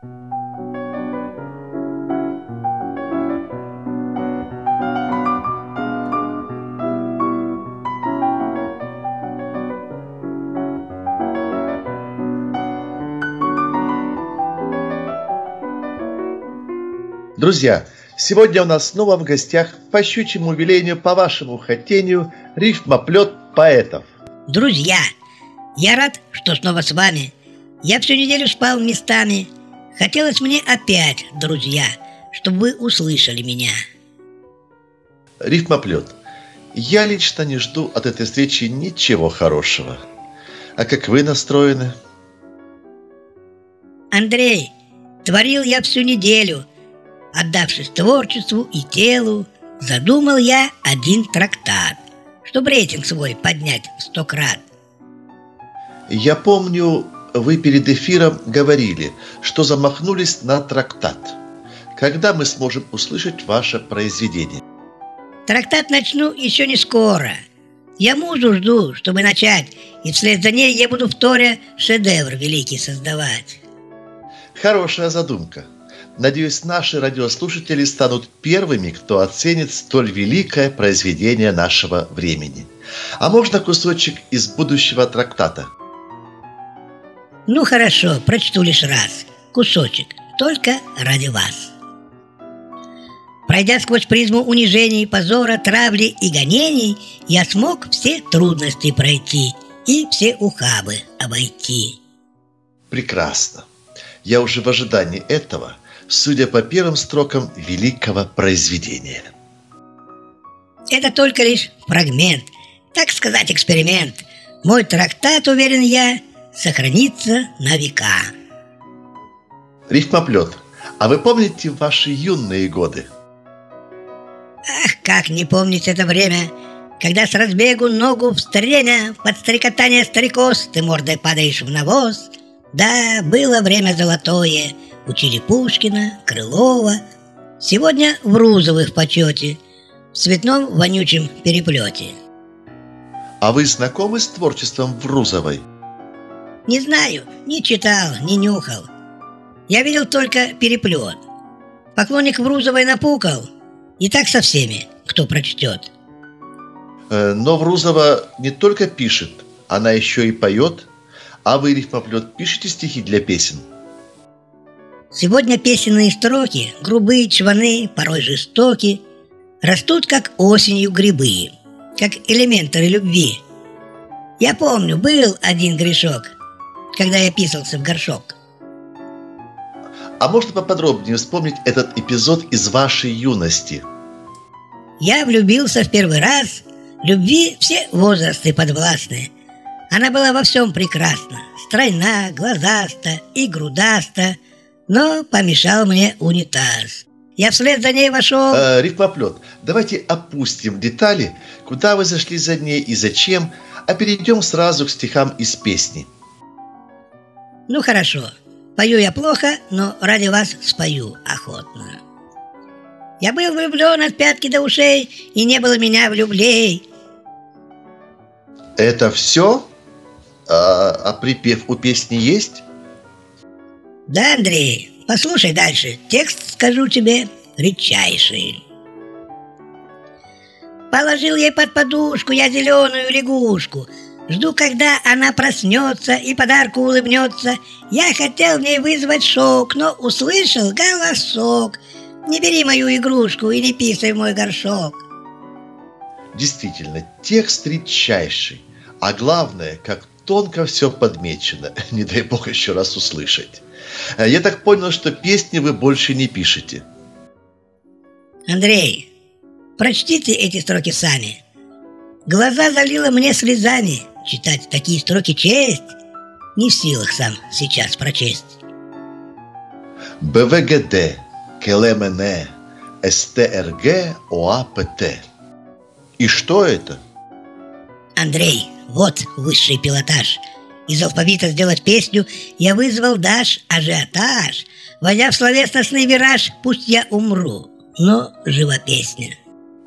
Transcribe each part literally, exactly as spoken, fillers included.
Друзья, сегодня у нас снова в гостях по щучьему велению, по вашему хотению, рифмоплет поэтов. Друзья, я рад, что снова с вами. Я всю неделю спал местами. Хотелось мне опять, друзья, чтобы вы услышали меня. Рифмоплет. Я лично не жду от этой встречи ничего хорошего. А как вы настроены? Андрей, творил я всю неделю. Отдавшись творчеству и телу, задумал я один трактат, чтобы рейтинг свой поднять в сто крат. Я помню, вы перед эфиром говорили, что замахнулись на трактат. Когда мы сможем услышать ваше произведение? Трактат начну еще не скоро. Я музу жду, чтобы начать, и вслед за ней я буду вторя шедевр великий создавать. Хорошая задумка. Надеюсь, наши радиослушатели станут первыми, кто оценит столь великое произведение нашего времени. А можно кусочек из будущего трактата? Ну хорошо, прочту лишь раз. Кусочек, только ради вас. Пройдя сквозь призму унижений, позора, травли и гонений, я смог все трудности пройти и все ухабы обойти. Прекрасно. Я уже в ожидании этого, судя по первым строкам великого произведения. Это только лишь фрагмент, так сказать, эксперимент. Мой трактат, уверен я, сохранится на века. Рифмоплет. А вы помните ваши юные годы? Ах, как не помнить это время, когда с разбегу ногу в стремя под стрекотание старикос ты мордой падаешь в навоз. Да, было время золотое. Учили Пушкина, Крылова. Сегодня Врузовы в почете, в цветном вонючем переплете. А вы знакомы с творчеством Врузовой? Не знаю, не читал, не нюхал. Я видел только переплет. Поклонник Врузовой напукал. И так со всеми, кто прочтет. Э, но Врузова не только пишет, она еще и поет. А вы, рифмоплет, пишете стихи для песен? Сегодня песенные строки, грубые, чваны, порой жестоки, растут, как осенью грибы, как элементары любви. Я помню, был один грешок, когда я писался в горшок. А можно поподробнее вспомнить этот эпизод из вашей юности? Я влюбился в первый раз, любви все возрасты подвластны. Она была во всем прекрасна, стройна, глазаста и грудаста, но помешал мне унитаз. Я вслед за ней вошел... Э, рифмоплет, давайте опустим детали, куда вы зашли за ней и зачем, а перейдем сразу к стихам из песни. Ну хорошо, пою я плохо, но ради вас спою охотно. Я был влюблен от пятки до ушей, и не было меня влюблей. Это все? А, а припев у песни есть? Да, Андрей, послушай дальше. Текст скажу тебе редчайший. Положил ей под подушку я зеленую лягушку. Жду, когда она проснется и подарку улыбнется. Я хотел в ней вызвать шок, но услышал голосок: не бери мою игрушку и не писай в мой горшок. Действительно, текст редчайший. А главное, как тонко все подмечено. Не дай бог еще раз услышать. Я так понял, что песни вы больше не пишете. Андрей, прочтите эти строки сами. Глаза залило мне слезами. Читать такие строки честь. Не в силах сам сейчас прочесть. БВГД, КЛМН, СТРГ, ОАПТ. И что это? Андрей, вот высший пилотаж. Из алфавита сделать песню я вызвал дашь ажиотаж. Войдя в словесностный вираж, пусть я умру, но жива песня.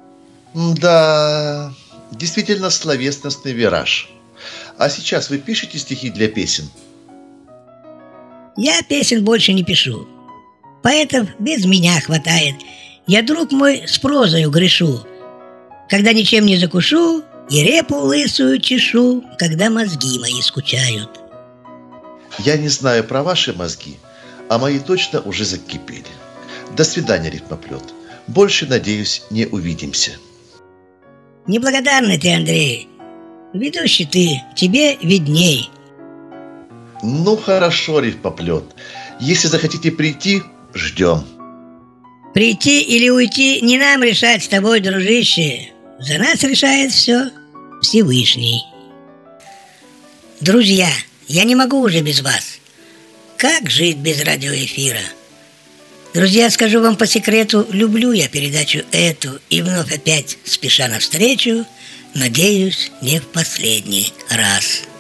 Да, действительно словесностный вираж. А сейчас вы пишете стихи для песен? Я песен больше не пишу. Поэтов без меня хватает. Я, друг мой, с прозою грешу. Когда ничем не закушу, и репу лысую чешу, когда мозги мои скучают. Я не знаю про ваши мозги, а мои точно уже закипели. До свидания, рифмоплет. Больше, надеюсь, не увидимся. Неблагодарный ты, Андрей. Ведущий ты, тебе видней. Ну, хорошо, рифмоплет. Если захотите прийти, ждем. Прийти или уйти не нам решать с тобой, дружище. За нас решает все Всевышний. Друзья, я не могу уже без вас. Как жить без радиоэфира? Друзья, скажу вам по секрету, люблю я передачу эту и вновь опять, спеша навстречу, надеюсь, не в последний раз.